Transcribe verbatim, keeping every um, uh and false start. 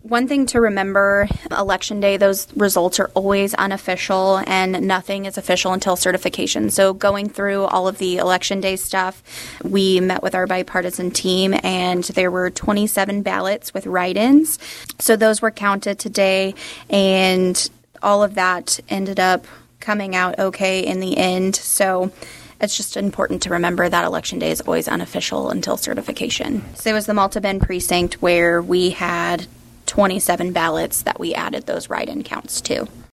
One thing to remember, Election Day, those results are always unofficial and nothing is official until certification. So going through all of the Election Day stuff, we met with our bipartisan team and there were twenty-seven ballots with write-ins. So those were counted today and all of that ended up coming out okay in the end. So it's just important to remember that Election Day is always unofficial until certification. So it was the Malta Bend precinct where we had twenty-seven ballots that we added those write-in counts to.